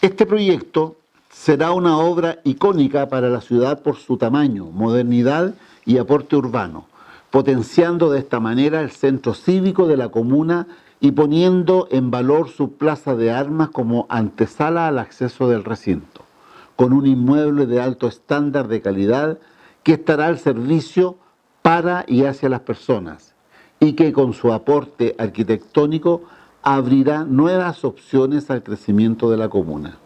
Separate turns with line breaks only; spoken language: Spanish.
Este proyecto será una obra icónica para la ciudad por su tamaño, modernidad y aporte urbano, potenciando de esta manera el centro cívico de la comuna y poniendo en valor su plaza de armas como antesala al acceso del recinto, con un inmueble de alto estándar de calidad que estará al servicio para y hacia las personas y que con su aporte arquitectónico abrirá nuevas opciones al crecimiento de la comuna.